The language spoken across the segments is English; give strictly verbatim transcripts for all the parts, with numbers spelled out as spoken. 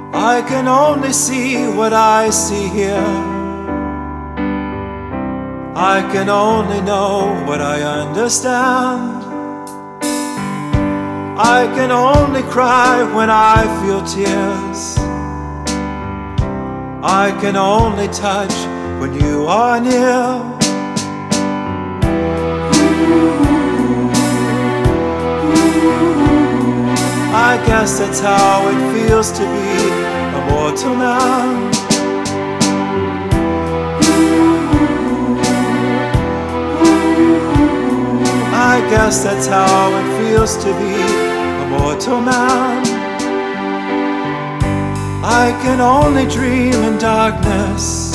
I can only see what I see here. I can only know what I understand. I can only cry when I feel tears. I can only touch when you are near. I guess that's how it feels to be a mortal man. I guess that's how it feels to be a mortal man. I can only dream in darkness.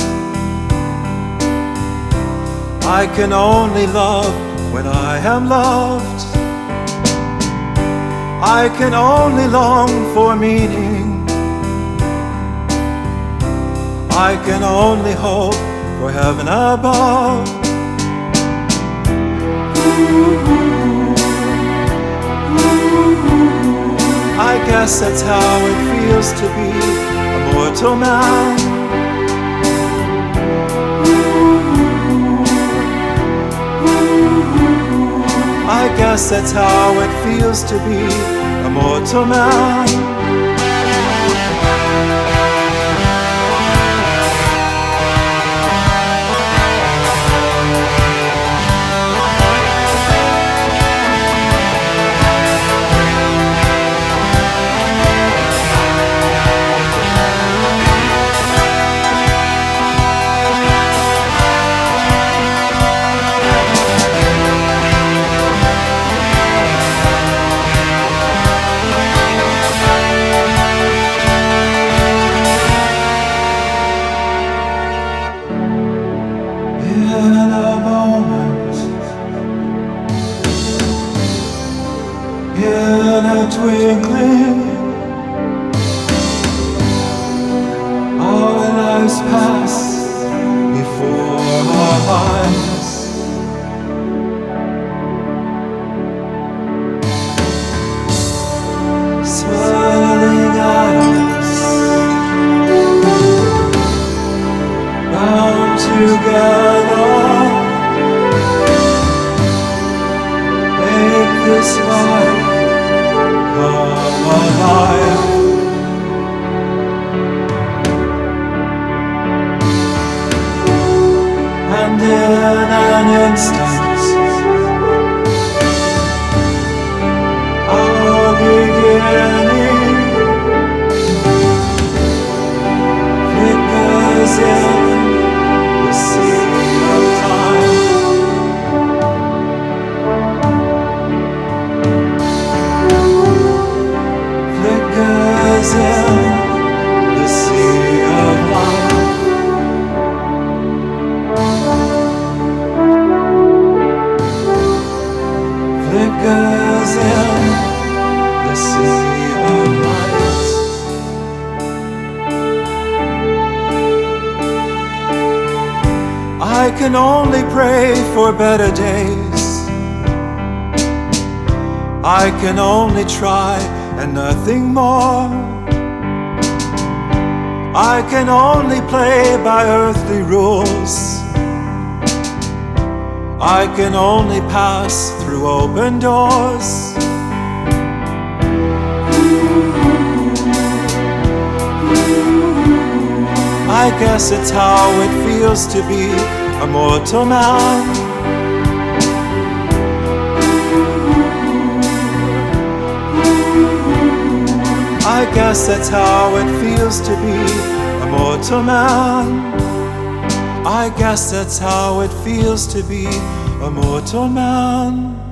I can only love when I am loved. I can only long for meaning. I can only hope for heaven above. I guess that's how it feels to be a mortal man. I guess that's how it feels to be a mortal man. In a moment, in a twinkling, our lives pass before our eyes. Swirling atoms, bound together, this life come alive. And in an instant, our beginning flickers in the sea of time. Flickers in the sea of life. Flickers in the sea of light. I can only pray for better days. I can only try and nothing more. I can only play by earthly rules. I can only pass through open doors. I guess it's how it feels to be a mortal man. I guess that's how it feels to be a mortal man. I guess that's how it feels to be a mortal man.